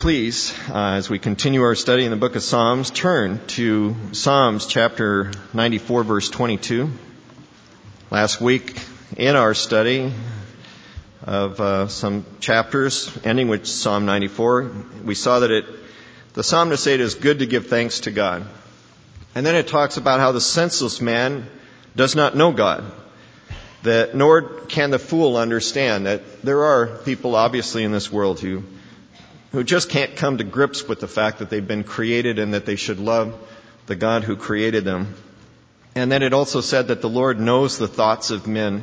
Please, as we continue our study in the book of Psalms, turn to Psalms chapter 94, verse 22. Last week in our study of some chapters, ending with Psalm 94, we saw that the psalmist said it is good to give thanks to God. And then it talks about how the senseless man does not know God, that nor can the fool understand that there are people obviously in this world who just can't come to grips with the fact that they've been created and that they should love the God who created them. And then it also said that the Lord knows the thoughts of men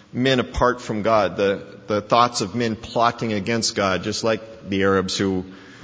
apart from God, the thoughts of men plotting against God, just like the Arabs who,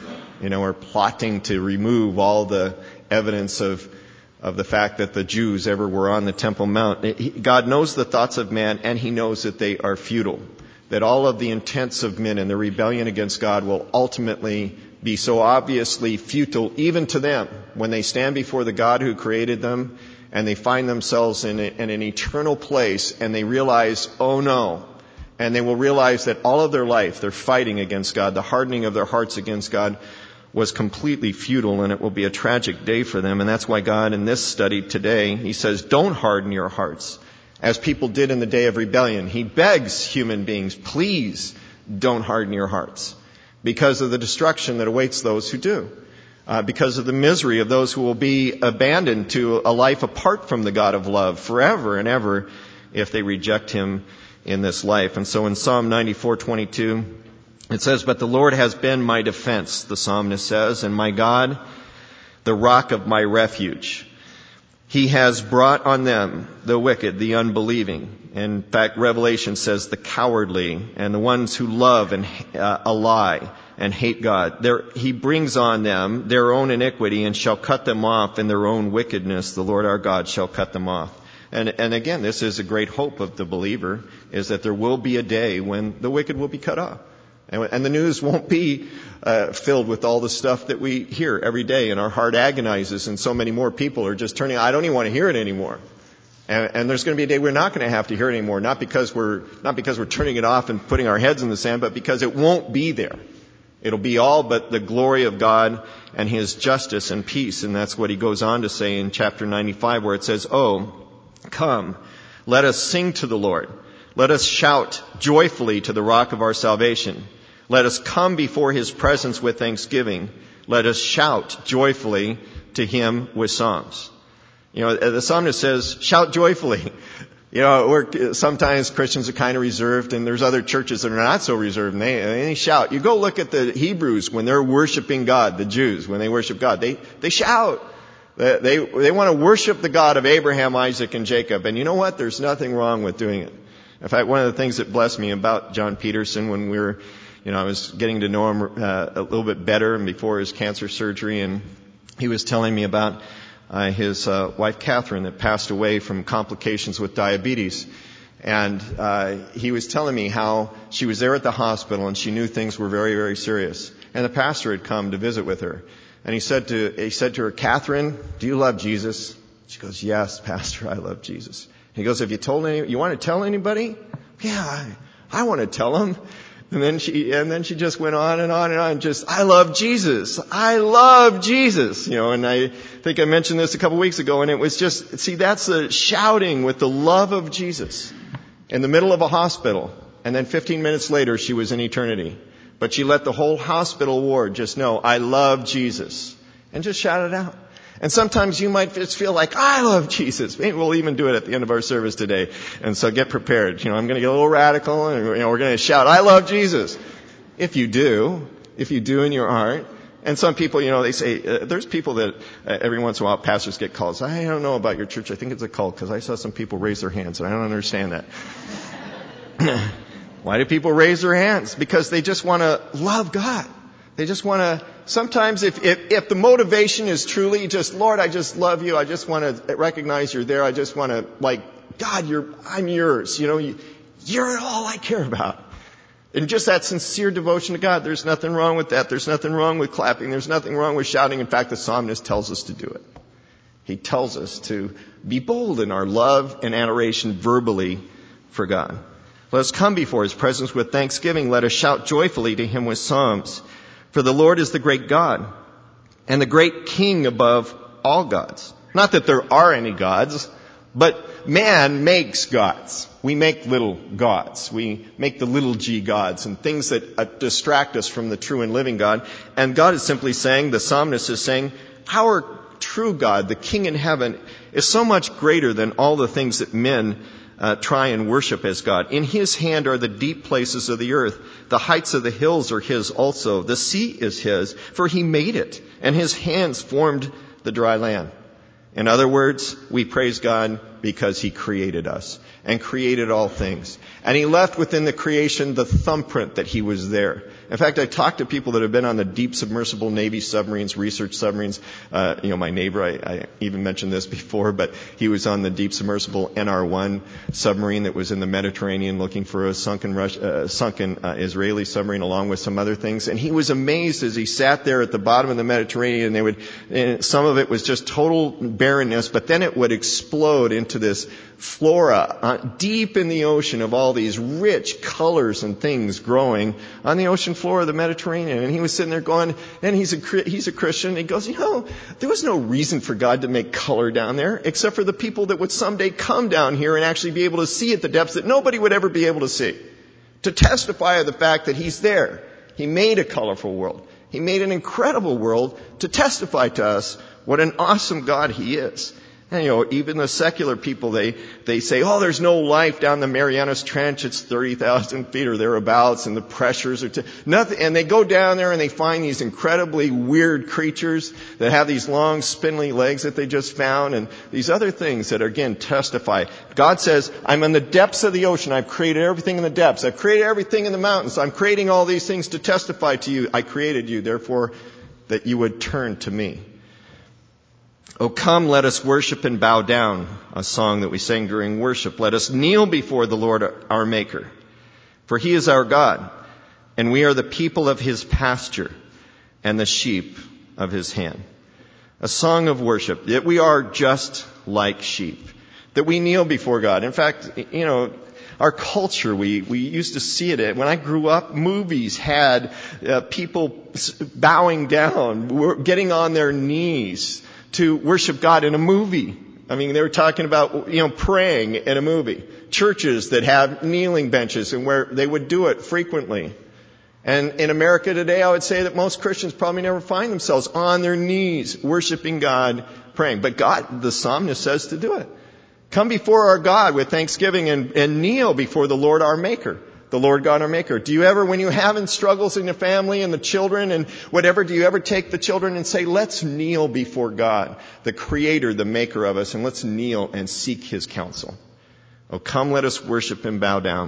are plotting to remove all the evidence of the fact that the Jews ever were on the Temple Mount. God knows the thoughts of man, and He knows that they are futile. That all of the intents of men and the rebellion against God will ultimately be so obviously futile, even to them, when they stand before the God who created them and they find themselves in an eternal place and they realize, oh no. And they will realize that all of their life they're fighting against God. The hardening of their hearts against God was completely futile, and it will be a tragic day for them. And that's why God, in this study today, He says, don't harden your hearts, as people did in the day of rebellion. He begs human beings, please don't harden your hearts, because of the destruction that awaits those who do, because of the misery of those who will be abandoned to a life apart from the God of love forever and ever if they reject Him in this life. And so in Psalm 94:22, it says, but the Lord has been my defense, the psalmist says, and my God, the rock of my refuge. He has brought on them the wicked, the unbelieving. In fact, Revelation says the cowardly and the ones who love and a lie and hate God. He brings on them their own iniquity and shall cut them off in their own wickedness. The Lord our God shall cut them off. And again, this is a great hope of the believer, is that there will be a day when the wicked will be cut off. And the news won't be filled with all the stuff that we hear every day, and our heart agonizes, and so many more people are just turning, I don't even want to hear it anymore. And there's going to be a day we're not going to have to hear it anymore, not because we're turning it off and putting our heads in the sand, but because it won't be there. It'll be all but the glory of God and His justice and peace. And that's what He goes on to say in chapter 95, where it says, oh, come, let us sing to the Lord. Let us shout joyfully to the rock of our salvation. Let us come before His presence with thanksgiving. Let us shout joyfully to Him with songs. The psalmist says, shout joyfully. Sometimes Christians are kind of reserved, and there's other churches that are not so reserved, and they shout. You go look at the Hebrews when they're worshiping God, the Jews, when they worship God. They shout. They want to worship the God of Abraham, Isaac, and Jacob. And you know what? There's nothing wrong with doing it. In fact, one of the things that blessed me about John Peterson when we were, I was getting to know him a little bit better and before his cancer surgery, and he was telling me about his wife Catherine that passed away from complications with diabetes. And he was telling me how she was there at the hospital and she knew things were very, very serious. And the pastor had come to visit with her. And he said to her, Catherine, do you love Jesus? She goes, yes, Pastor, I love Jesus. He goes, have you told you want to tell anybody? Yeah, I want to tell them. And then she just went on and on and on, just, I love Jesus. I love Jesus. And I think I mentioned this a couple weeks ago, and it was just, see, that's the shouting with the love of Jesus in the middle of a hospital. And then 15 minutes later, she was in eternity. But she let the whole hospital ward just know, I love Jesus. And just shout it out. And sometimes you might just feel like, I love Jesus. Maybe we'll even do it at the end of our service today. And so get prepared. I'm going to get a little radical, and we're going to shout, I love Jesus. If you do in your heart. And some people, they say, there's people that every once in a while pastors get calls. I don't know about your church. I think it's a cult, because I saw some people raise their hands, and I don't understand that. Why do people raise their hands? Because they just want to love God. They just want to, sometimes if the motivation is truly just, Lord, I just love you. I just want to recognize you're there. I just want to, God, I'm yours. You're all I care about. And just that sincere devotion to God, there's nothing wrong with that. There's nothing wrong with clapping. There's nothing wrong with shouting. In fact, the psalmist tells us to do it. He tells us to be bold in our love and adoration verbally for God. Let us come before His presence with thanksgiving. Let us shout joyfully to Him with psalms. For the Lord is the great God and the great King above all gods. Not that there are any gods, but man makes gods. We make little gods. We make the little g gods and things that distract us from the true and living God. And God is simply saying, the psalmist is saying, our true God, the King in heaven, is so much greater than all the things that men try and worship as God. In his hand are the deep places of the earth. The heights of the hills are his also. The sea is his, for he made it, and his hands formed the dry land. In other words, we praise God because he created us and created all things. And he left within the creation the thumbprint that he was there. In fact, I talked to people that have been on the deep submersible Navy submarines, research submarines. My neighbor, I even mentioned this before, but he was on the deep submersible NR-1 submarine that was in the Mediterranean looking for a sunken Israeli submarine along with some other things. And he was amazed as he sat there at the bottom of the Mediterranean. And some of it was just total barrenness, but then it would explode into this flora deep in the ocean of all these rich colors and things growing on the ocean floor of the Mediterranean. And he was sitting there going, and he's a Christian, and he goes, there was no reason for God to make color down there except for the people that would someday come down here and actually be able to see at the depths that nobody would ever be able to see. To testify of the fact that he's there. He made a colorful world. He made an incredible world to testify to us what an awesome God he is. And, even the secular people, they say, there's no life down the Marianas Trench. It's 30,000 feet or thereabouts, and the pressures are nothing. And they go down there and they find these incredibly weird creatures that have these long, spindly legs that they just found, and these other things that, again, testify. God says, I'm in the depths of the ocean. I've created everything in the depths. I've created everything in the mountains. I'm creating all these things to testify to you. I created you, therefore, that you would turn to me. Oh, come, let us worship and bow down, a song that we sang during worship. Let us kneel before the Lord our Maker. For he is our God, and we are the people of his pasture and the sheep of his hand. A song of worship, that we are just like sheep, that we kneel before God. In fact, our culture, we used to see it. When I grew up, movies had people bowing down, getting on their knees to worship God in a movie. I mean, they were talking about, praying in a movie. Churches that have kneeling benches and where they would do it frequently. And in America today, I would say that most Christians probably never find themselves on their knees worshiping God, praying. But God, the psalmist says to do it. Come before our God with thanksgiving and kneel before the Lord our Maker. The Lord God our Maker. Do you ever, when you're having struggles in your family and the children and whatever, do you ever take the children and say, let's kneel before God, the Creator, the Maker of us, and let's kneel and seek his counsel? Oh, come, let us worship and bow down.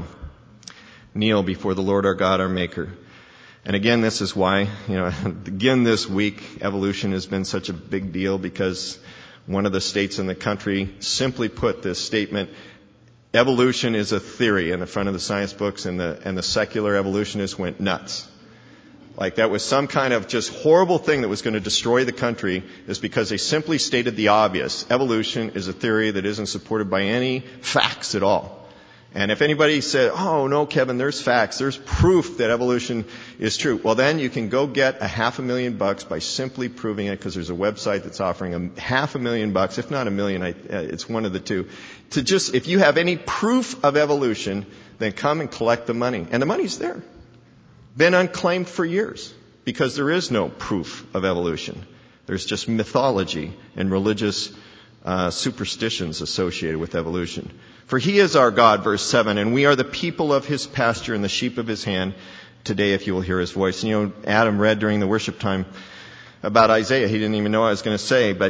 Kneel before the Lord our God, our Maker. And again, this is why, again this week, evolution has been such a big deal, because one of the states in the country simply put this statement, evolution is a theory, in the front of the science books, and the secular evolutionists went nuts. Like that was some kind of just horrible thing that was going to destroy the country, is because they simply stated the obvious. Evolution is a theory that isn't supported by any facts at all. And if anybody said, oh no, Kevin, there's facts, there's proof that evolution is true, well then you can go get $500,000 by simply proving it, because there's a website that's offering $500,000, if not $1 million, it's one of the two. To just, if you have any proof of evolution, then come and collect the money. And the money's there. Been unclaimed for years, because there is no proof of evolution. There's just mythology and religious superstitions associated with evolution. For he is our God, verse 7, and we are the people of his pasture and the sheep of his hand. Today, if you will hear his voice. Adam read during the worship time about Isaiah. He didn't even know what I was going to say, but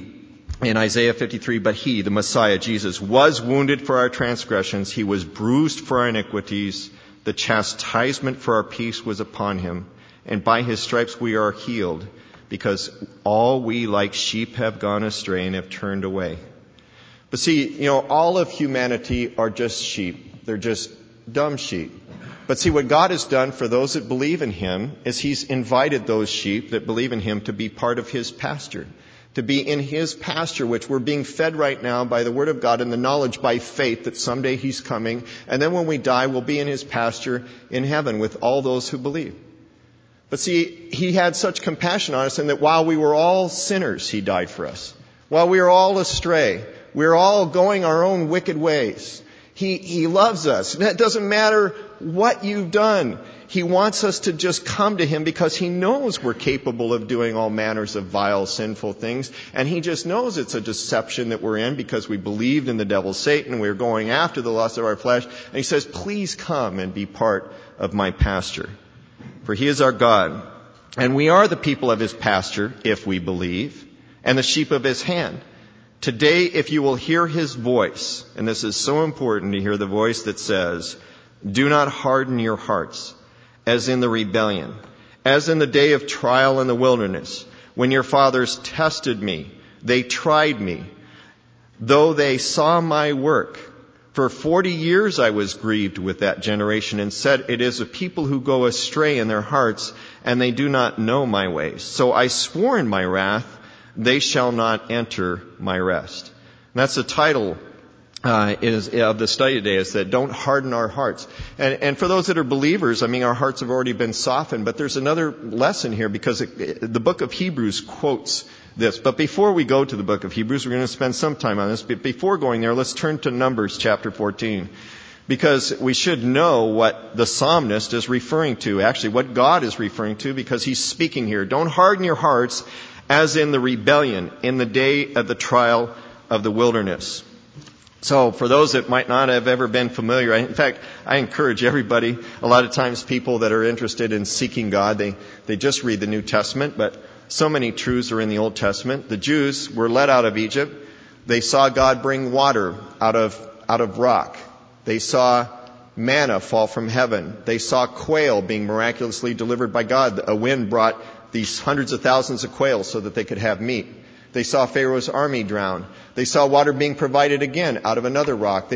in Isaiah 53, but he, the Messiah, Jesus, was wounded for our transgressions. He was bruised for our iniquities. The chastisement for our peace was upon him, and by his stripes we are healed, because all we like sheep have gone astray and have turned away. But see, all of humanity are just sheep. They're just dumb sheep. But see, what God has done for those that believe in him is he's invited those sheep that believe in him to be part of his pasture. To be in his pasture, which we're being fed right now by the word of God and the knowledge by faith that someday he's coming. And then when we die, we'll be in his pasture in heaven with all those who believe. But see, he had such compassion on us, and that while we were all sinners, he died for us. While we were all astray, we were all going our own wicked ways. He loves us. And it doesn't matter what you've done. He wants us to just come to him because he knows we're capable of doing all manners of vile, sinful things. And he just knows it's a deception that we're in because we believed in the devil Satan. We're going after the lust of our flesh. And he says, please come and be part of my pasture. For he is our God, and we are the people of his pasture, if we believe, and the sheep of his hand. Today, if you will hear his voice, and this is so important to hear the voice that says, do not harden your hearts, as in the rebellion, as in the day of trial in the wilderness, when your fathers tested me, they tried me, though they saw my work. For 40 years I was grieved with that generation and said, it is a people who go astray in their hearts, and they do not know my ways. So I swore in my wrath, they shall not enter my rest. And that's the title of the study today, is that don't harden our hearts. And for those that are believers, I mean, our hearts have already been softened, but there's another lesson here because the book of Hebrews quotes this. But before we go to the book of Hebrews, we're going to spend some time on this. But before going there, let's turn to Numbers chapter 14. Because we should know what the psalmist is referring to, actually what God is referring to, because he's speaking here. Don't harden your hearts as in the rebellion, in the day of the trial of the wilderness. So for those that might not have ever been familiar, in fact, I encourage everybody, a lot of times people that are interested in seeking God, they just read the New Testament, but so many truths are in the Old Testament. The Jews were led out of Egypt. They saw God bring water out of rock. They saw manna fall from heaven. They saw quail being miraculously delivered by God. A wind brought these hundreds of thousands of quail so that they could have meat. They saw Pharaoh's army drown. They saw water being provided again out of another rock.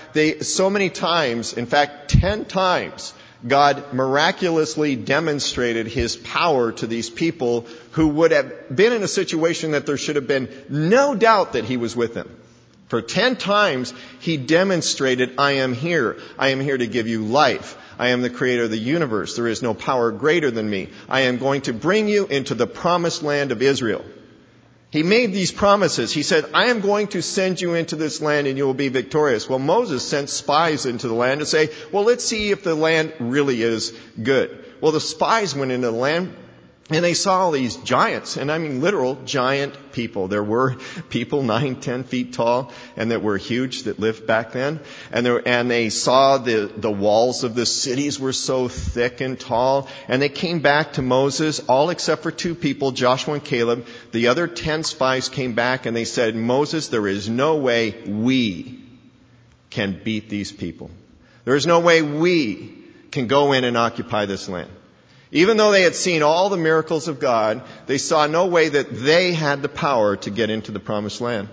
So many times, in fact, 10 times, God miraculously demonstrated his power to these people who would have been in a situation that there should have been no doubt that he was with them. For 10 times, he demonstrated, I am here. I am here to give you life. I am the creator of the universe. There is no power greater than me. I am going to bring you into the promised land of Israel. He made these promises. He said, I am going to send you into this land and you will be victorious. Well, Moses sent spies into the land to say, well, let's see if the land really is good. Well, the spies went into the land and they saw all these giants, and I mean literal giant people. There were people 9, 10 feet tall and that were huge that lived back then. And they saw the walls of the cities were so thick and tall. And they came back to Moses, all except for 2 people, Joshua and Caleb. The other 10 spies came back and they said, Moses, there is no way we can beat these people. There is no way we can go in and occupy this land. Even though they had seen all the miracles of God, they saw no way that they had the power to get into the promised land.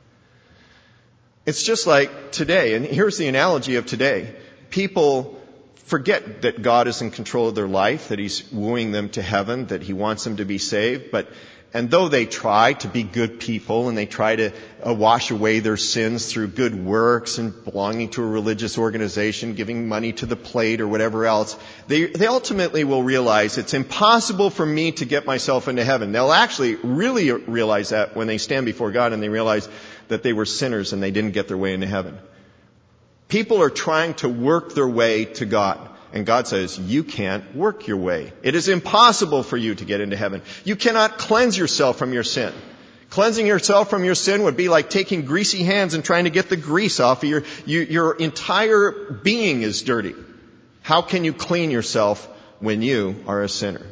It's just like today, and here's the analogy of today. People forget that God is in control of their life, that he's wooing them to heaven, that he wants them to be saved, and though they try to be good people and they try to wash away their sins through good works and belonging to a religious organization, giving money to the plate or whatever else, they ultimately will realize it's impossible for me to get myself into heaven. They'll actually really realize that when they stand before God and they realize that they were sinners and they didn't get their way into heaven. People are trying to work their way to God. And God says, you can't work your way. It is impossible for you to get into heaven. You cannot cleanse yourself from your sin. Cleansing yourself from your sin would be like taking greasy hands and trying to get the grease off of your entire being is dirty. How can you clean yourself when you are a sinner?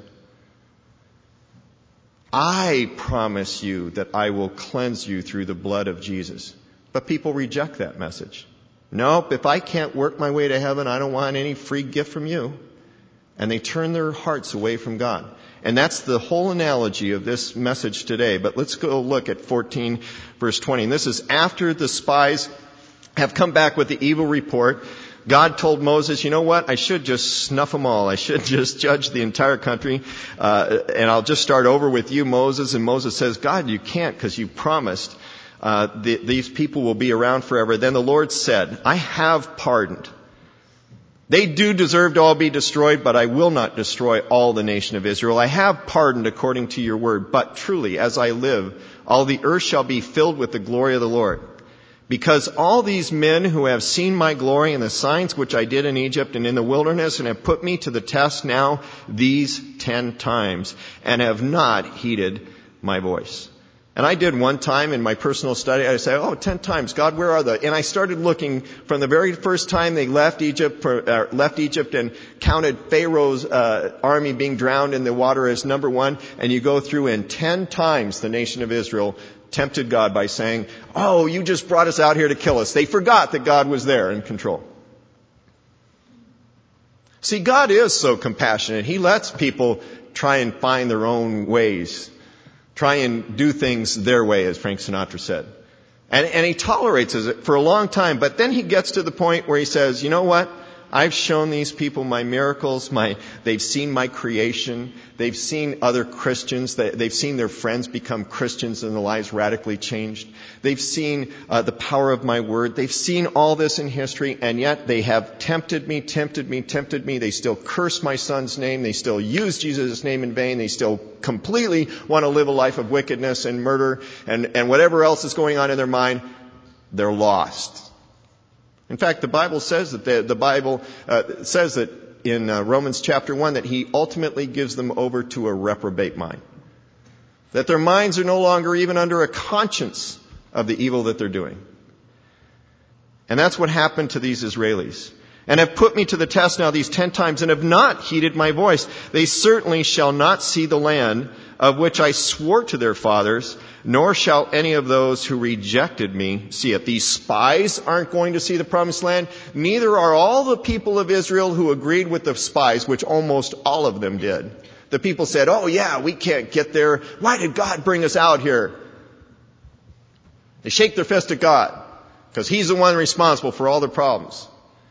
I promise you that I will cleanse you through the blood of Jesus. But people reject that message. Nope, if I can't work my way to heaven, I don't want any free gift from you. And they turn their hearts away from God. And that's the whole analogy of this message today. But let's go look at 14 verse 20. And this is after the spies have come back with the evil report. God told Moses, you know what? I should just snuff them all. I should just judge the entire country. And I'll just start over with you, Moses. And Moses says, God, you can't because you promised. These people will be around forever. Then the Lord said, I have pardoned. They do deserve to all be destroyed, but I will not destroy all the nation of Israel. I have pardoned according to your word, but truly, as I live, all the earth shall be filled with the glory of the Lord. Because all these men who have seen my glory and the signs which I did in Egypt and in the wilderness and have put me to the test now these 10 times and have not heeded my voice. And I did one time in my personal study, I said, 10 times, God, where are they? And I started looking from the very first time they left Egypt and counted Pharaoh's army being drowned in the water as number 1. And you go through and 10 times the nation of Israel tempted God by saying, you just brought us out here to kill us. They forgot that God was there in control. See, God is so compassionate. He lets people try and find their own ways. Try and do things their way, as Frank Sinatra said. And he tolerates it for a long time. But then he gets to the point where he says, you know what? I've shown these people my miracles. They've seen my creation. They've seen other Christians. They've seen their friends become Christians and their lives radically changed. They've seen the power of my word. They've seen all this in history, and yet they have tempted me. They still curse my son's name. They still use Jesus' name in vain. They still completely want to live a life of wickedness and murder and whatever else is going on in their mind. They're lost. In fact, the Bible says that in Romans chapter 1 that he ultimately gives them over to a reprobate mind. That their minds are no longer even under a conscience of the evil that they're doing. And that's what happened to these Israelis. And have put me to the test now these 10 times and have not heeded my voice. They certainly shall not see the land of which I swore to their fathers, nor shall any of those who rejected me see it. These spies aren't going to see the promised land. Neither are all the people of Israel who agreed with the spies, which almost all of them did. The people said, we can't get there. Why did God bring us out here? They shake their fist at God because he's the one responsible for all their problems.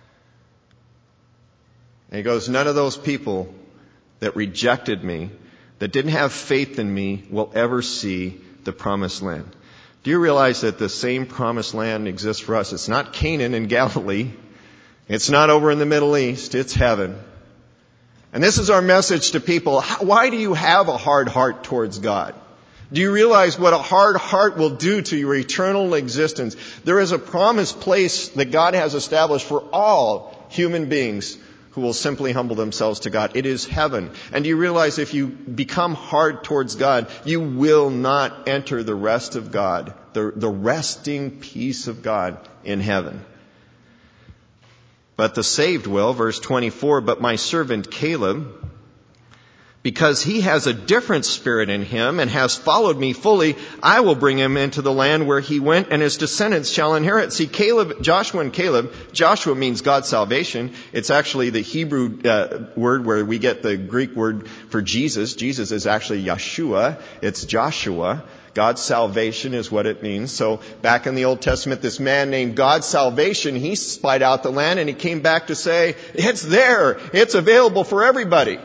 And he goes, none of those people that rejected me, that didn't have faith in me, will ever see the promised land. Do you realize that the same promised land exists for us? It's not Canaan in Galilee. It's not over in the Middle East. It's heaven. And this is our message to people. Why do you have a hard heart towards God? Do you realize what a hard heart will do to your eternal existence? There is a promised place that God has established for all human beings who will simply humble themselves to God. It is heaven. And do you realize if you become hard towards God, you will not enter the rest of God, the resting peace of God in heaven. But the saved will, verse 24, but my servant Caleb, because he has a different spirit in him and has followed me fully, I will bring him into the land where he went, and his descendants shall inherit. See, Joshua and Caleb, Joshua means God's salvation. It's actually the Hebrew word where we get the Greek word for Jesus. Jesus is actually Yeshua. It's Joshua. God's salvation is what it means. So back in the Old Testament, this man named God's salvation, he spied out the land and he came back to say, it's there. It's available for everybody.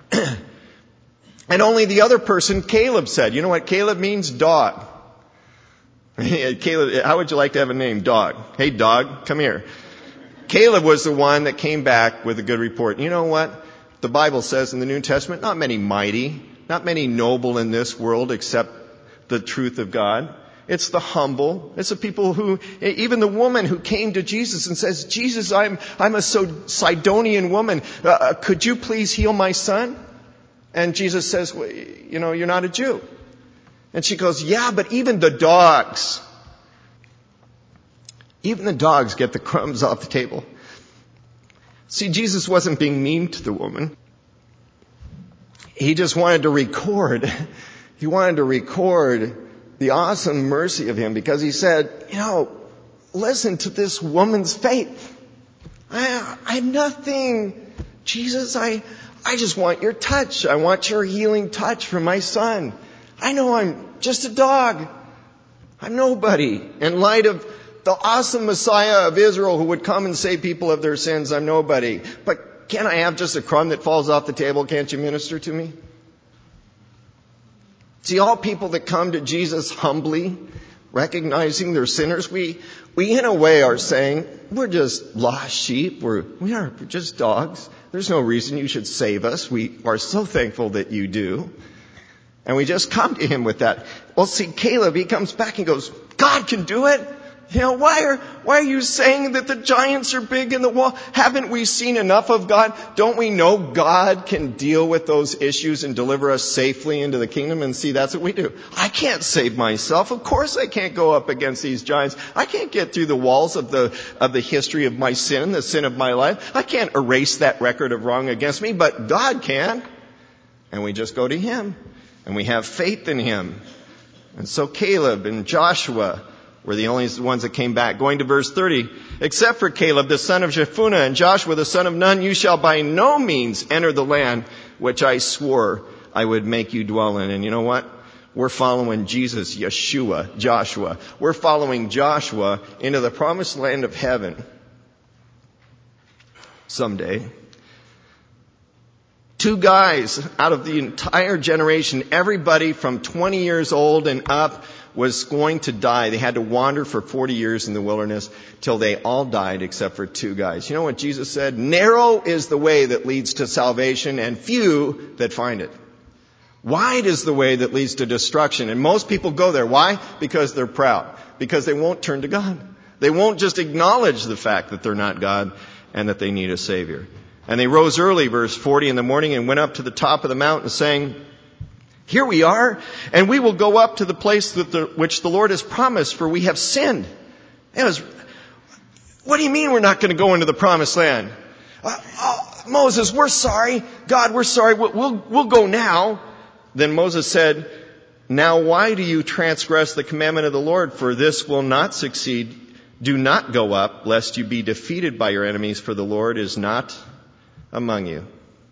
And only the other person, Caleb, said. You know what Caleb means? Dog. Caleb, how would you like to have a name? Dog. Hey, dog, come here. Caleb was the one that came back with a good report. You know what? The Bible says in the New Testament, not many mighty, not many noble in this world except the truth of God. It's the humble. It's the people who, even the woman who came to Jesus and says, Jesus, I'm a Sidonian woman. Could you please heal my son? And Jesus says, well, you're not a Jew. And she goes, yeah, but even the dogs get the crumbs off the table. See, Jesus wasn't being mean to the woman. He just wanted to record the awesome mercy of him because he said, listen to this woman's faith. I'm nothing. Jesus, I just want your touch. I want your healing touch from my son. I know I'm just a dog. I'm nobody. In light of the awesome Messiah of Israel who would come and save people of their sins, I'm nobody. But can I have just a crumb that falls off the table? Can't you minister to me? See, all people that come to Jesus humbly, recognizing they're sinners. We in a way are saying, we're just lost sheep. We're just dogs. There's no reason you should save us. We are so thankful that you do. And we just come to him with that. Well, see, Caleb, he comes back and goes, God can do it. Why are you saying that the giants are big in the wall? Haven't we seen enough of God? Don't we know God can deal with those issues and deliver us safely into the kingdom? And see, that's what we do. I can't save myself. Of course I can't go up against these giants. I can't get through the walls of the history of my sin, the sin of my life. I can't erase that record of wrong against me, but God can. And we just go to him. And we have faith in him. And so Caleb and Joshua were the only ones that came back. Going to verse 30, except for Caleb, the son of Jephunneh, and Joshua, the son of Nun, you shall by no means enter the land which I swore I would make you dwell in. And you know what? We're following Jesus, Yeshua, Joshua. We're following Joshua into the promised land of heaven someday. 2 guys out of the entire generation, everybody from 20 years old and up was going to die. They had to wander for 40 years in the wilderness till they all died except for 2 guys. You know what Jesus said? Narrow is the way that leads to salvation and few that find it. Wide is the way that leads to destruction. And most people go there. Why? Because they're proud. Because they won't turn to God. They won't just acknowledge the fact that they're not God and that they need a Savior. And they rose early, verse 40, in the morning and went up to the top of the mountain saying, here we are, and we will go up to the place which the Lord has promised, for we have sinned. What do you mean we're not going to go into the promised land? Moses, we're sorry. God, we're sorry. We'll go now. Then Moses said, now why do you transgress the commandment of the Lord? For this will not succeed. Do not go up, lest you be defeated by your enemies, for the Lord is not among you.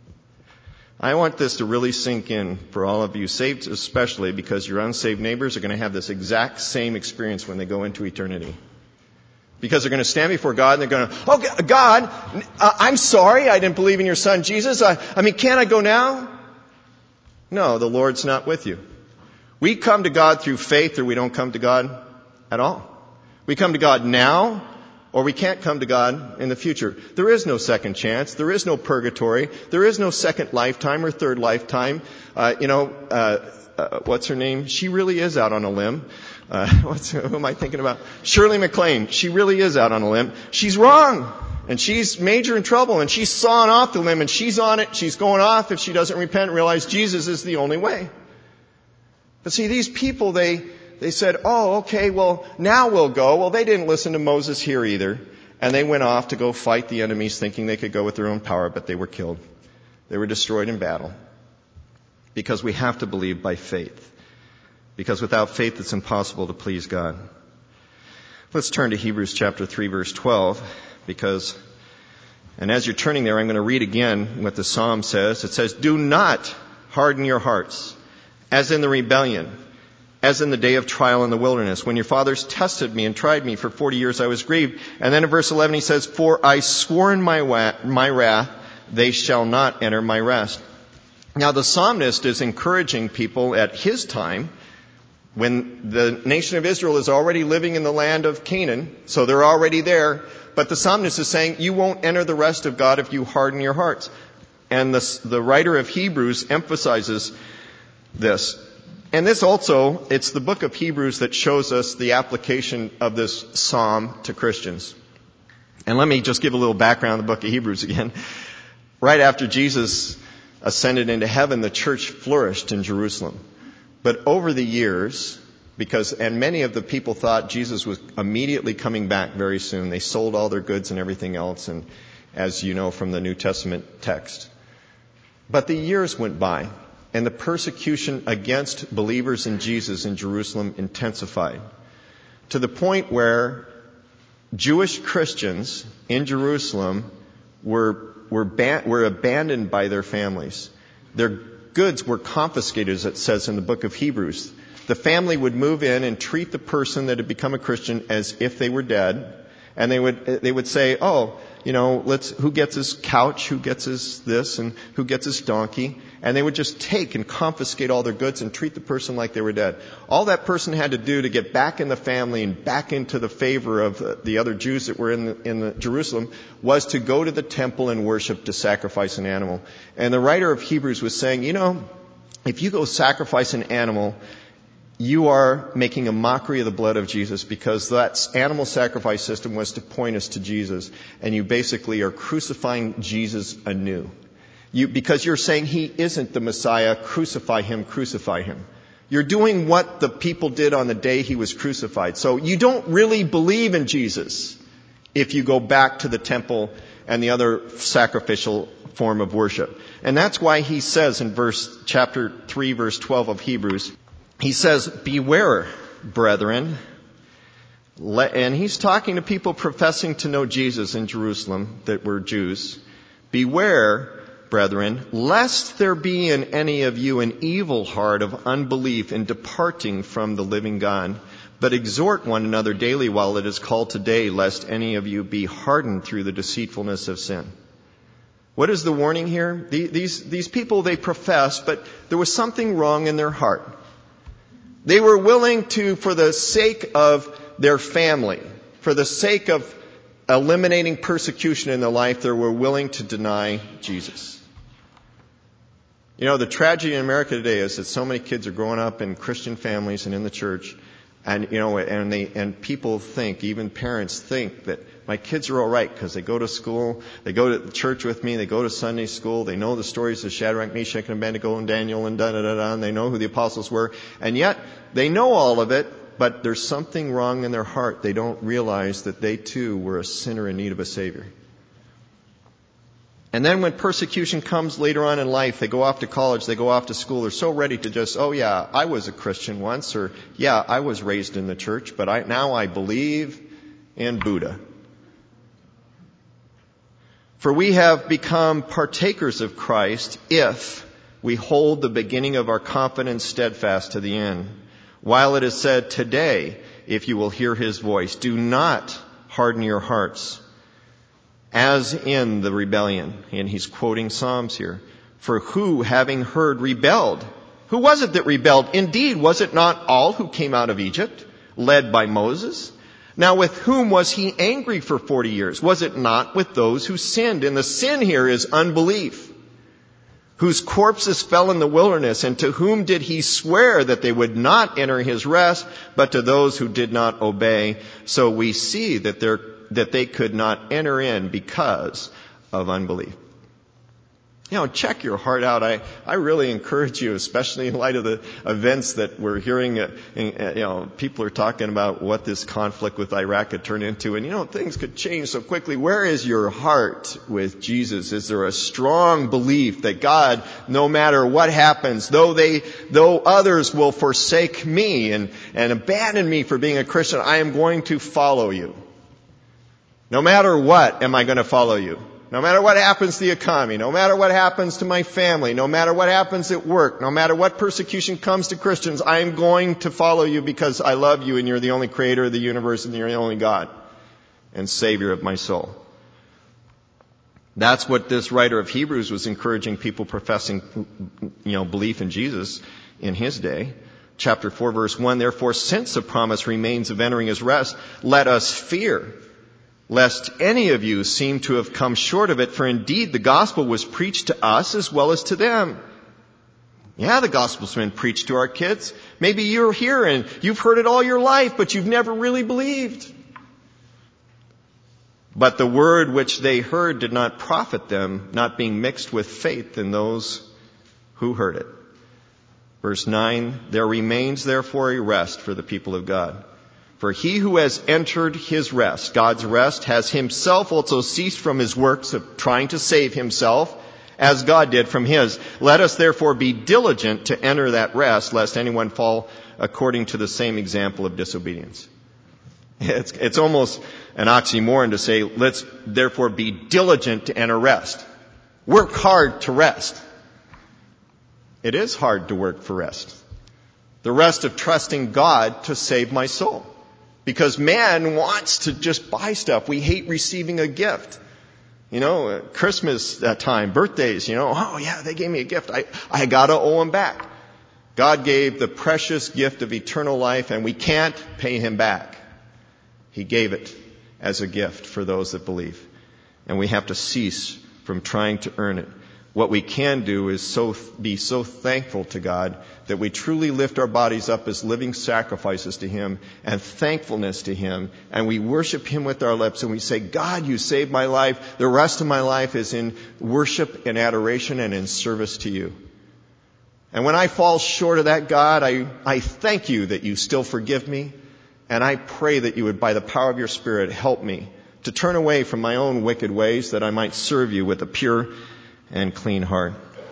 I want this to really sink in for all of you, saved especially, because your unsaved neighbors are going to have this exact same experience when they go into eternity. Because they're going to stand before God and they're going to, oh God, I'm sorry I didn't believe in your son Jesus. I mean, can't I go now? No, the Lord's not with you. We come to God through faith, or we don't come to God at all. We come to God now, or we can't come to God in the future. There is no second chance. There is no purgatory. There is no second lifetime or third lifetime. What's her name? She really is out on a limb. Who am I thinking about? Shirley MacLaine. She really is out on a limb. She's wrong. And she's major in trouble. And she's sawing off the limb. And she's on it. She's going off if she doesn't repent and realize Jesus is the only way. But see, these people, they said, oh, okay, well, now we'll go. Well, they didn't listen to Moses here either. And they went off to go fight the enemies thinking they could go with their own power, but they were killed. They were destroyed in battle. Because we have to believe by faith. Because without faith, it's impossible to please God. Let's turn to Hebrews chapter 3, verse 12, and as you're turning there, I'm going to read again what the Psalm says. It says, do not harden your hearts, as in the rebellion, as in the day of trial in the wilderness, when your fathers tested me and tried me for 40 years, I was grieved. And then in verse 11 he says, for I swore in my wrath, they shall not enter my rest. Now the psalmist is encouraging people at his time, when the nation of Israel is already living in the land of Canaan, so they're already there. But the psalmist is saying, you won't enter the rest of God if you harden your hearts. And the writer of Hebrews emphasizes this. And this also, it's the book of Hebrews that shows us the application of this psalm to Christians. And let me just give a little background on the book of Hebrews again. Right after Jesus ascended into heaven, the church flourished in Jerusalem. But over the years, and many of the people thought Jesus was immediately coming back very soon. They sold all their goods and everything else, and as you know from the New Testament text. But the years went by, and the persecution against believers in Jesus in Jerusalem intensified, to the point where Jewish Christians in Jerusalem were abandoned by their families. Their goods were confiscated, as it says in the book of Hebrews. The family would move in and treat the person that had become a Christian as if they were dead. And they would say, oh, who gets his couch, who gets his this, and who gets his donkey. And they would just take and confiscate all their goods and treat the person like they were dead. All that person had to do to get back in the family and back into the favor of the other Jews that were in Jerusalem was to go to the temple and worship, to sacrifice an animal. And the writer of Hebrews was saying, if you go sacrifice an animal, you are making a mockery of the blood of Jesus, because that animal sacrifice system was to point us to Jesus. And you basically are crucifying Jesus anew. Because you're saying he isn't the Messiah, crucify him, crucify him. You're doing what the people did on the day he was crucified. So you don't really believe in Jesus if you go back to the temple and the other sacrificial form of worship. And that's why he says in chapter 3, verse 12 of Hebrews, he says, beware, brethren. And he's talking to people professing to know Jesus in Jerusalem that were Jews. Beware, brethren, lest there be in any of you an evil heart of unbelief in departing from the living God. But exhort one another daily while it is called today, lest any of you be hardened through the deceitfulness of sin. What is the warning here? These people, they profess, but there was something wrong in their heart. They were willing to, for the sake of their family, for the sake of eliminating persecution in their life, they were willing to deny Jesus. The tragedy in America today is that so many kids are growing up in Christian families and in the church, and people think, even parents think, that my kids are all right because they go to school, they go to church with me, they go to Sunday school, they know the stories of Shadrach, Meshach, and Abednego, and Daniel, and da-da-da-da, and they know who the apostles were, and yet they know all of it, but there's something wrong in their heart. They don't realize that they too were a sinner in need of a Savior. And then when persecution comes later on in life, they go off to college, they go off to school, they're so ready to just, oh yeah, I was a Christian once, or yeah, I was raised in the church, but now I believe in Buddha. For we have become partakers of Christ if we hold the beginning of our confidence steadfast to the end. While it is said, today, if you will hear his voice, do not harden your hearts, as in the rebellion. And he's quoting Psalms here. For who, having heard, rebelled? Who was it that rebelled? Indeed, was it not all who came out of Egypt, led by Moses? Now with whom was he angry for 40 years? Was it not with those who sinned? And the sin here is unbelief. Whose corpses fell in the wilderness, and to whom did he swear that they would not enter his rest, but to those who did not obey? So we see that they could not enter in because of unbelief. Check your heart out. I really encourage you, especially in light of the events that we're hearing. People are talking about what this conflict with Iraq could turn into, and things could change so quickly. Where is your heart with Jesus? Is there a strong belief that God, no matter what happens, though others will forsake me and abandon me for being a Christian, I am going to follow you. No matter what, am I going to follow you? No matter what happens to the economy, no matter what happens to my family, no matter what happens at work, no matter what persecution comes to Christians, I am going to follow you because I love you and you're the only creator of the universe and you're the only God and Savior of my soul. That's what this writer of Hebrews was encouraging people professing, belief in Jesus in his day. Chapter 4, verse 1, therefore, since the promise remains of entering his rest, let us fear, lest any of you seem to have come short of it, for indeed the gospel was preached to us as well as to them. Yeah, the gospel's been preached to our kids. Maybe you're here and you've heard it all your life, but you've never really believed. But the word which they heard did not profit them, not being mixed with faith in those who heard it. Verse 9, there remains therefore a rest for the people of God. For he who has entered his rest, God's rest, has himself also ceased from his works of trying to save himself, as God did from his. Let us therefore be diligent to enter that rest, lest anyone fall according to the same example of disobedience. It's almost an oxymoron to say, let's therefore be diligent to enter rest. Work hard to rest. It is hard to work for rest. The rest of trusting God to save my soul. Because man wants to just buy stuff. We hate receiving a gift. Christmas time, birthdays, oh yeah, they gave me a gift. I gotta owe them back. God gave the precious gift of eternal life, and we can't pay him back. He gave it as a gift for those that believe. And we have to cease from trying to earn it. What we can do is be so thankful to God that we truly lift our bodies up as living sacrifices to him and thankfulness to him. And we worship him with our lips and we say, God, you saved my life. The rest of my life is in worship and adoration and in service to you. And when I fall short of that, God, I thank you that you still forgive me. And I pray that you would, by the power of your Spirit, help me to turn away from my own wicked ways that I might serve you with a pure and clean heart.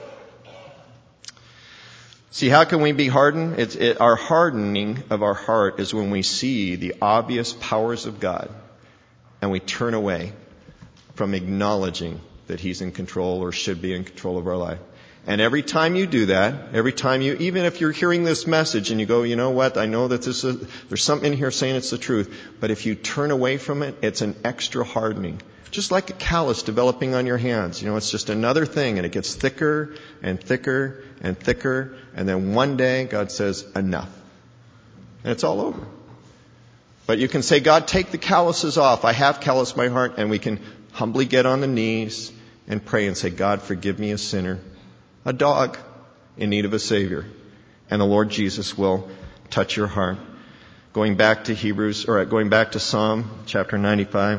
See, how can we be hardened? Our hardening of our heart is when we see the obvious powers of God and we turn away from acknowledging that he's in control or should be in control of our life. And every time you do that, even if you're hearing this message and you go, you know what, I know that there's something in here saying it's the truth, but if you turn away from it, it's an extra hardening. Just like a callus developing on your hands. It's just another thing, and it gets thicker and thicker and thicker, and then one day God says, enough. And it's all over. But you can say, God, take the calluses off. I have calloused my heart, and we can humbly get on the knees and pray and say, God, forgive me a sinner. A dog in need of a Savior. And the Lord Jesus will touch your heart. Going back to Psalm chapter 95,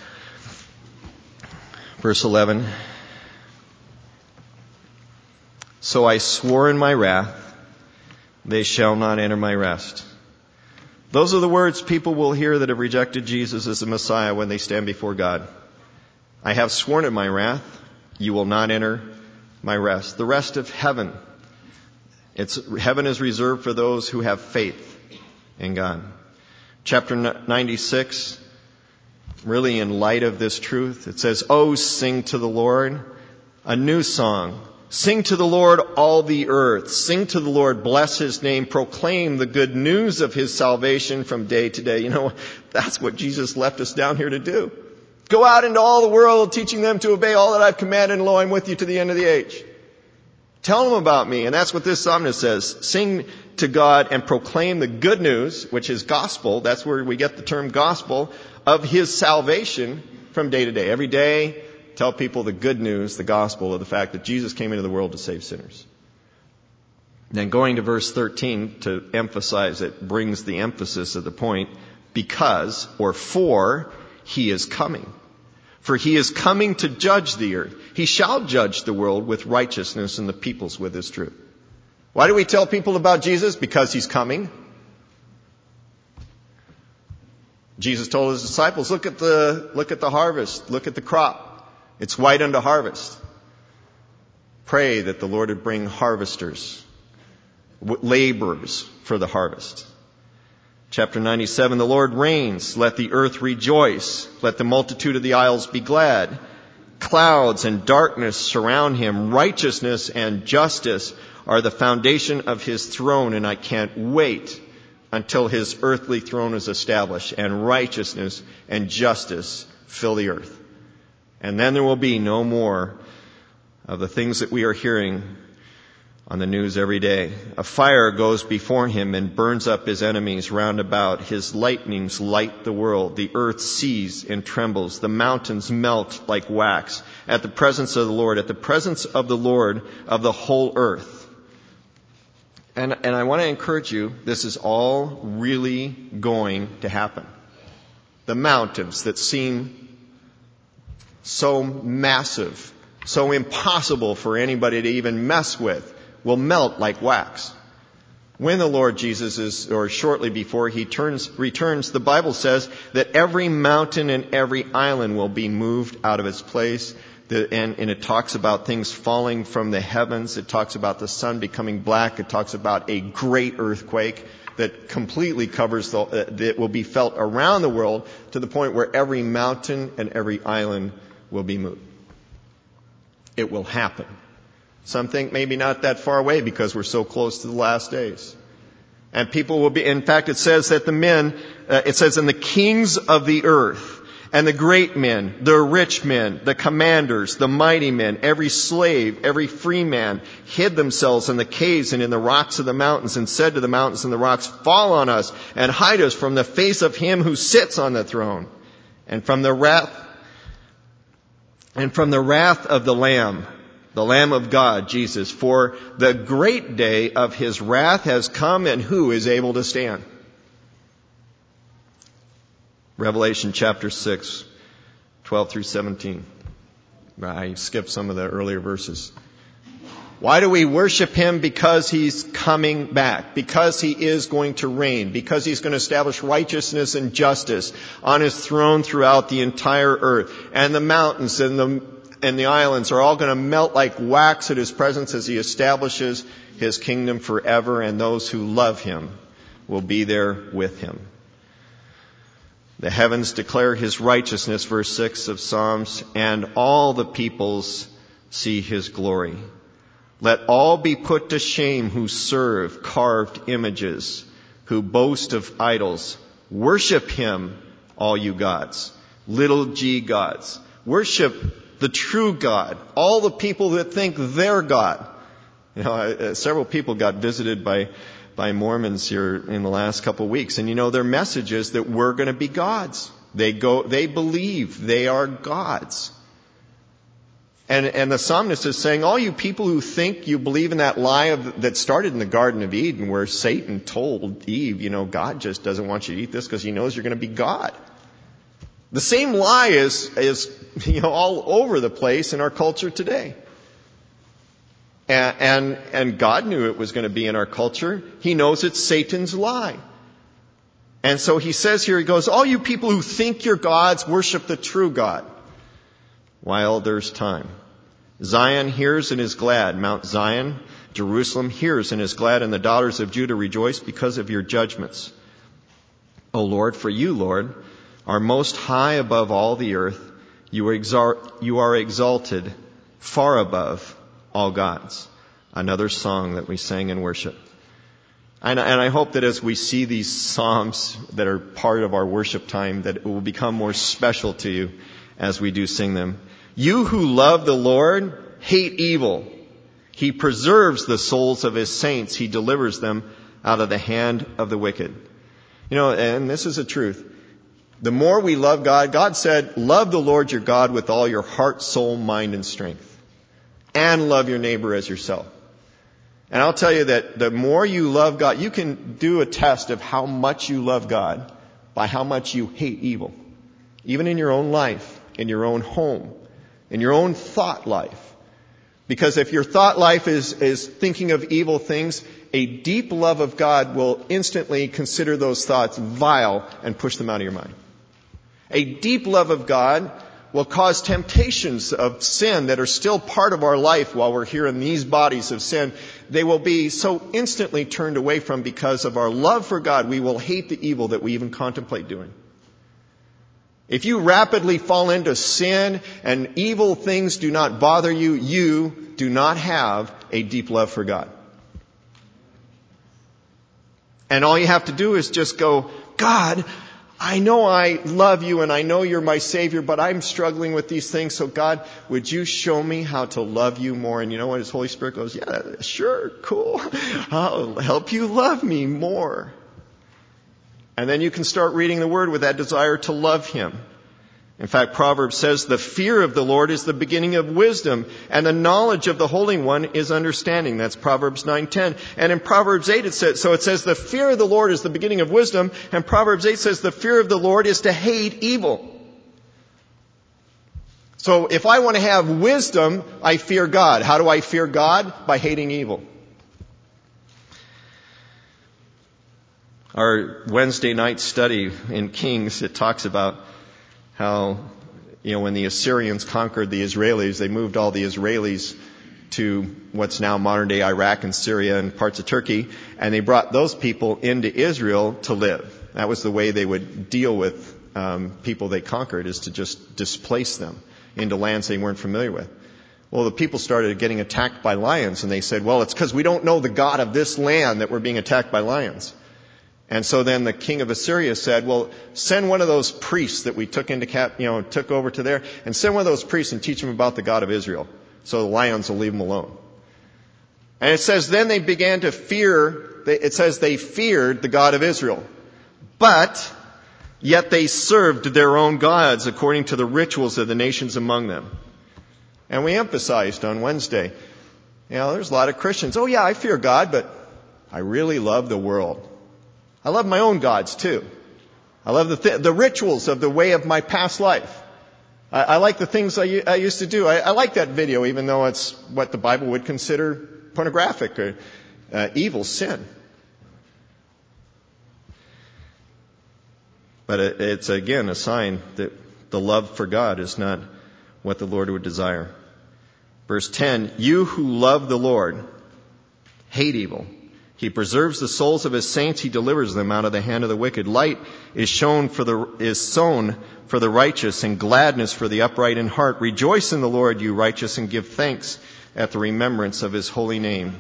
verse 11. So I swore in my wrath, they shall not enter my rest. Those are the words people will hear that have rejected Jesus as the Messiah when they stand before God. I have sworn in my wrath, you will not enter my rest. The rest of heaven. Heaven is reserved for those who have faith in God. Chapter 96, really in light of this truth, it says, Oh, sing to the Lord a new song. Sing to the Lord all the earth. Sing to the Lord, bless his name. Proclaim the good news of his salvation from day to day. That's what Jesus left us down here to do. Go out into all the world, teaching them to obey all that I've commanded, and lo, I'm with you to the end of the age. Tell them about me. And that's what this psalmist says. Sing to God and proclaim the good news, which is gospel. That's where we get the term gospel, of his salvation from day to day. Every day, tell people the good news, the gospel of the fact that Jesus came into the world to save sinners. Then going to verse 13 to emphasize it, brings the emphasis of the point, because, or for, he is coming. For he is coming to judge the earth. He shall judge the world with righteousness and the peoples with his truth. Why do we tell people about Jesus? Because he's coming. Jesus told his disciples, look at the harvest, look at the crop. It's white unto harvest. Pray that the Lord would bring harvesters, laborers for the harvest. Chapter 97, the Lord reigns. Let the earth rejoice. Let the multitude of the isles be glad. Clouds and darkness surround him. Righteousness and justice are the foundation of his throne, and I can't wait until his earthly throne is established and righteousness and justice fill the earth. And then there will be no more of the things that we are hearing on the news every day. A fire goes before him and burns up his enemies round about. His lightnings light the world. The earth sees and trembles. The mountains melt like wax at the presence of the Lord, at the presence of the Lord of the whole earth. And I want to encourage you, this is all really going to happen. The mountains that seem so massive, so impossible for anybody to even mess with, will melt like wax. When the Lord Jesus is, or shortly before he returns, the Bible says that every mountain and every island will be moved out of its place. And it talks about things falling from the heavens. It talks about the sun becoming black. It talks about a great earthquake that completely covers that will be felt around the world to the point where every mountain and every island will be moved. It will happen. Some think maybe not that far away because we're so close to the last days. And people will be, in fact, it says that and the kings of the earth And the great men, the rich men, the commanders, the mighty men, every slave, every free man hid themselves in the caves and in the rocks of the mountains and said to the mountains and the rocks, fall on us and hide us from the face of him who sits on the throne and from the wrath of the Lamb of God, Jesus. For the great day of his wrath has come, and who is able to stand? Revelation chapter 6, 12 through 17. I skipped some of the earlier verses. Why do we worship him? Because he's coming back. Because he is going to reign. Because he's going to establish righteousness and justice on his throne throughout the entire earth. And the mountains and the islands are all going to melt like wax at his presence as he establishes his kingdom forever. And those who love him will be there with him. The heavens declare his righteousness, verse 6 of Psalms, and all the peoples see his glory. Let all be put to shame who serve carved images, who boast of idols. Worship him, all you gods, little g gods. Worship the true God, all the people that think they're God. You know, several people got visited by Mormons here in the last couple of weeks. And their message is that we're going to be gods. They believe they are gods. And the psalmist is saying, all you people who think you believe in that lie that started in the Garden of Eden, where Satan told Eve, God just doesn't want you to eat this because he knows you're going to be God. The same lie is all over the place in our culture today. And God knew it was going to be in our culture. He knows it's Satan's lie. And so he says here, he goes, all you people who think you're gods, worship the true God while there's time. Zion hears and is glad. Mount Zion, Jerusalem hears and is glad, and the daughters of Judah rejoice because of your judgments. O Lord, for you, Lord, are most high above all the earth. You are exalted far above all gods. Another song that we sang in worship. And I hope that as we see these psalms that are part of our worship time, that it will become more special to you as we do sing them. You who love the Lord hate evil. He preserves the souls of his saints. He delivers them out of the hand of the wicked. And this is the truth. The more we love God, God said, love the Lord your God with all your heart, soul, mind, and strength. And love your neighbor as yourself. And I'll tell you that the more you love God, you can do a test of how much you love God by how much you hate evil. Even in your own life, in your own home, in your own thought life. Because if your thought life is thinking of evil things, a deep love of God will instantly consider those thoughts vile and push them out of your mind. A deep love of God will cause temptations of sin that are still part of our life while we're here in these bodies of sin. They will be so instantly turned away from because of our love for God. We will hate the evil that we even contemplate doing. If you rapidly fall into sin and evil things do not bother you, you do not have a deep love for God. And all you have to do is just go, God, I know I love you and I know you're my Savior, but I'm struggling with these things. So God, would you show me how to love you more? And you know what? His Holy Spirit goes, yeah, sure, cool. I'll help you love me more. And then you can start reading the Word with that desire to love Him. In fact, Proverbs says, the fear of the Lord is the beginning of wisdom, and the knowledge of the Holy One is understanding. That's Proverbs 9:10. And in Proverbs 8 it says, the fear of the Lord is the beginning of wisdom, and Proverbs 8 says the fear of the Lord is to hate evil. So if I want to have wisdom, I fear God. How do I fear God? By hating evil. Our Wednesday night study in Kings, it talks about how, when the Assyrians conquered the Israelis, they moved all the Israelis to what's now modern day Iraq and Syria and parts of Turkey, and they brought those people into Israel to live. That was the way they would deal with people they conquered, is to just displace them into lands they weren't familiar with. Well, the people started getting attacked by lions, and they said, well, it's because we don't know the God of this land that we're being attacked by lions. And so then the king of Assyria said, well, send one of those priests that we took took over to there, and send one of those priests and teach them about the God of Israel. So the lions will leave them alone. And it says, then they began to fear, it says they feared the God of Israel. But yet they served their own gods according to the rituals of the nations among them. And we emphasized on Wednesday, there's a lot of Christians. Oh yeah, I fear God, but I really love the world. I love my own gods too. I love the rituals of the way of my past life. I like the things I used to do. I like that video, even though it's what the Bible would consider pornographic or evil, sin. But it's again a sign that the love for God is not what the Lord would desire. Verse 10, you who love the Lord hate evil. He preserves the souls of his saints. He delivers them out of the hand of the wicked. Light is sown for the righteous, and gladness for the upright in heart. Rejoice in the Lord, you righteous, and give thanks at the remembrance of his holy name.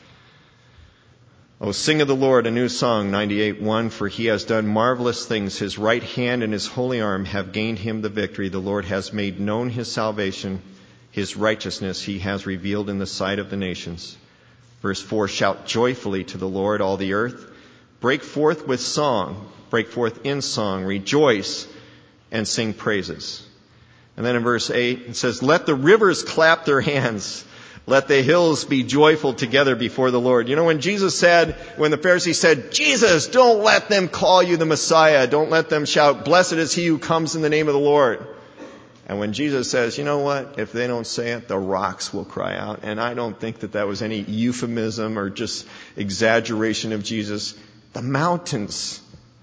Oh, sing of the Lord a new song, 98:1, for he has done marvelous things. His right hand and his holy arm have gained him the victory. The Lord has made known his salvation. His righteousness he has revealed in the sight of the nations. Verse 4, shout joyfully to the Lord, all the earth. Break forth with song. Break forth in song. Rejoice and sing praises. And then in verse 8, it says, let the rivers clap their hands. Let the hills be joyful together before the Lord. When the Pharisees said, Jesus, don't let them call you the Messiah. Don't let them shout, blessed is he who comes in the name of the Lord. And when Jesus says, you know what, if they don't say it, the rocks will cry out. And I don't think that was any euphemism or just exaggeration of Jesus. The mountains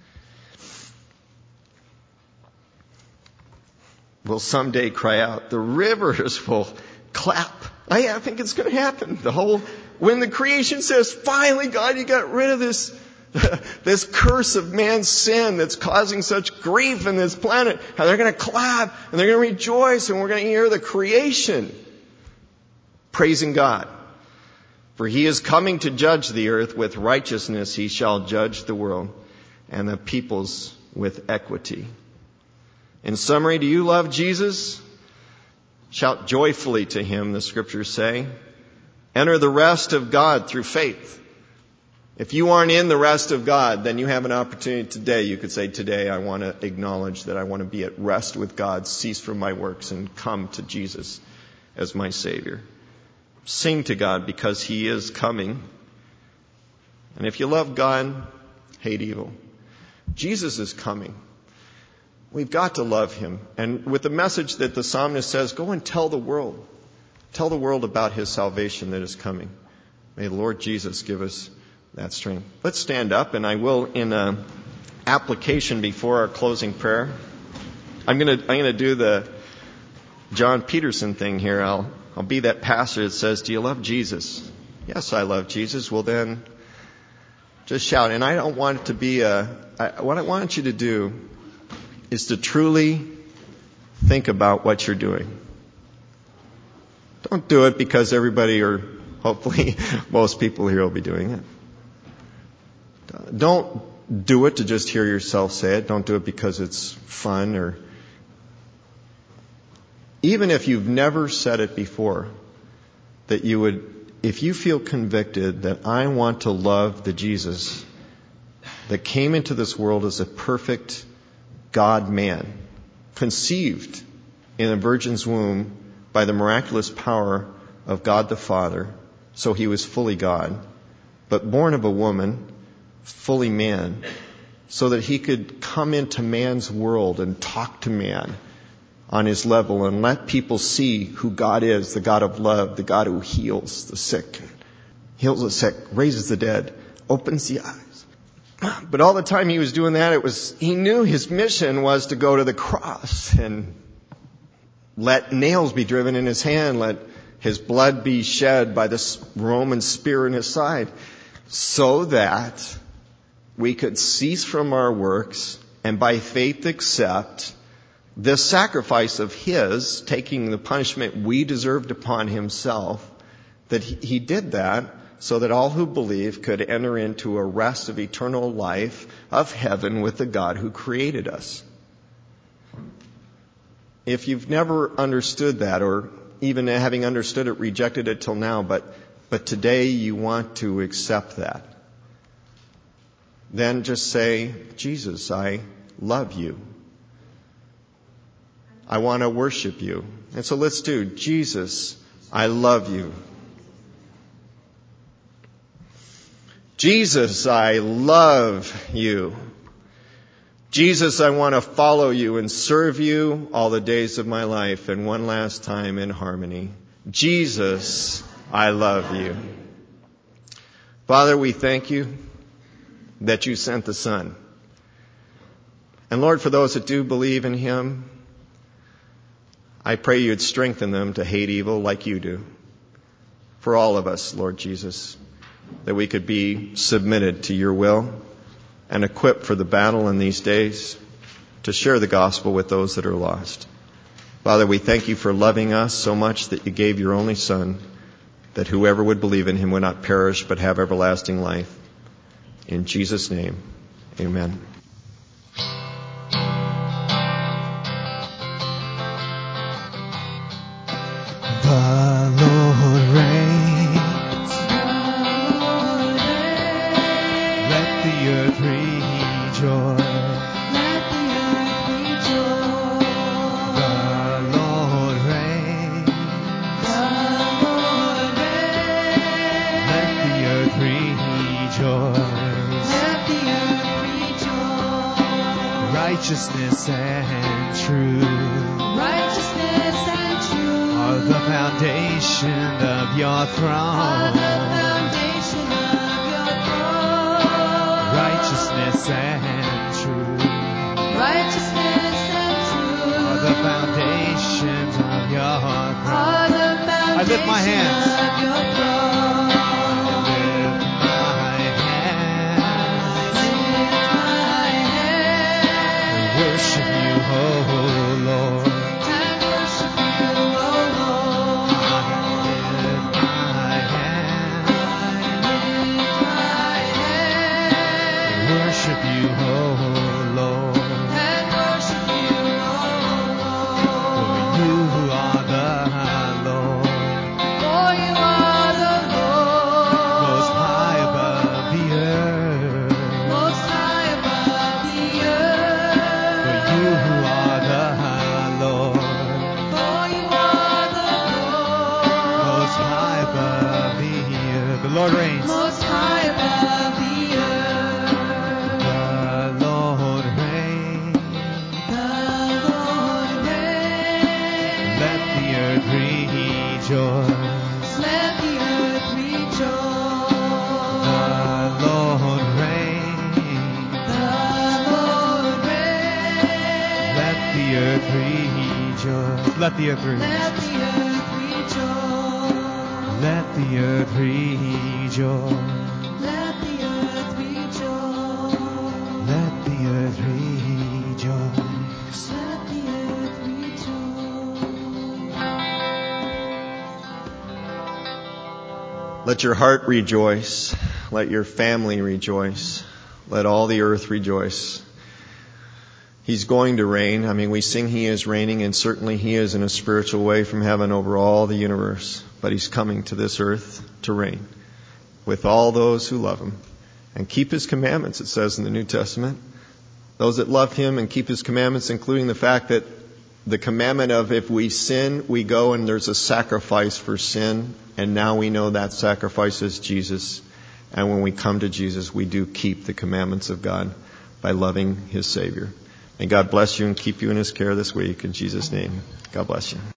will someday cry out. The rivers will clap. I think it's going to happen. When the creation says, finally, God, you got rid of this curse of man's sin that's causing such grief in this planet, how they're going to clap and they're going to rejoice, and we're going to hear the creation praising God. For he is coming to judge the earth with righteousness. He shall judge the world and the peoples with equity. In summary, do you love Jesus? Shout joyfully to him, the scriptures say. Enter the rest of God through faith. If you aren't in the rest of God, then you have an opportunity today. You could say, today I want to acknowledge that I want to be at rest with God, cease from my works, and come to Jesus as my Savior. Sing to God because he is coming. And if you love God, hate evil. Jesus is coming. We've got to love him. And with the message that the psalmist says, go and tell the world. Tell the world about his salvation that is coming. May the Lord Jesus give us that strength. Let's stand up, and I will, in application before our closing prayer, I'm gonna do the John Peterson thing here. I'll be that pastor that says, do you love Jesus? Yes, I love Jesus. Well then, just shout. And I don't want it to be what I want you to do is to truly think about what you're doing. Don't do it because everybody, or hopefully most people here will be doing it. Don't do it to just hear yourself say it. Don't do it because it's fun, or even if you've never said it before, that you would, if you feel convicted that I want to love the Jesus that came into this world as a perfect God-man, conceived in a virgin's womb by the miraculous power of God the Father, so he was fully God, but born of a woman, fully man, so that he could come into man's world and talk to man on his level and let people see who God is, the God of love, the God who heals the sick, heals the sick, raises the dead, opens the eyes. But all the time he was doing that, he knew his mission was to go to the cross and let nails be driven in his hand, let his blood be shed by the Roman spear in his side, so that we could cease from our works and by faith accept this sacrifice of his, taking the punishment we deserved upon himself, that he did that so that all who believe could enter into a rest of eternal life of heaven with the God who created us. If you've never understood that, or even having understood it, rejected it till now, but today you want to accept that, then just say, Jesus, I love you. I want to worship you. And so let's do, Jesus, I love you. Jesus, I love you. Jesus, I want to follow you and serve you all the days of my life. And one last time in harmony. Jesus, I love you. Father, we thank you that you sent the Son. And Lord, for those that do believe in him, I pray you'd strengthen them to hate evil like you do. For all of us, Lord Jesus, that we could be submitted to your will and equipped for the battle in these days to share the gospel with those that are lost. Father, we thank you for loving us so much that you gave your only Son, that whoever would believe in him would not perish but have everlasting life. In Jesus' name, amen. The Lord reigns. Let the earth rejoice. The Lord reigns. Let the earth rejoice. Righteousness and truth are the foundation of your throne. Righteousness and truth are the foundations of your throne. I lift my hands. Worship you, oh Lord. Worship you, oh Lord. For you are the Lord. Most high above the earth. For you are the Lord. Most high above the earth. The Lord reigns. Most high above the earth. The Lord reigns. The Lord reigns. Let the earth rejoice. Let the earth rejoice. The Lord reigns. The Lord reigns. Let the earth rejoice. Let the earth rejoice. Let the earth rejoice. Let the earth rejoice. Let the earth rejoice. Let the earth rejoice. Let the earth rejoice. Let your heart rejoice. Let your family rejoice. Let all the earth rejoice. He's going to reign. I mean, we sing He is reigning, and certainly He is in a spiritual way from heaven over all the universe. But He's coming to this earth to reign with all those who love Him and keep His commandments, it says in the New Testament. Those that love Him and keep His commandments, including the fact that the commandment of if we sin, we go and there's a sacrifice for sin. And now we know that sacrifice is Jesus. And when we come to Jesus, we do keep the commandments of God by loving His Savior. May God bless you and keep you in His care this week. In Jesus' name, God bless you.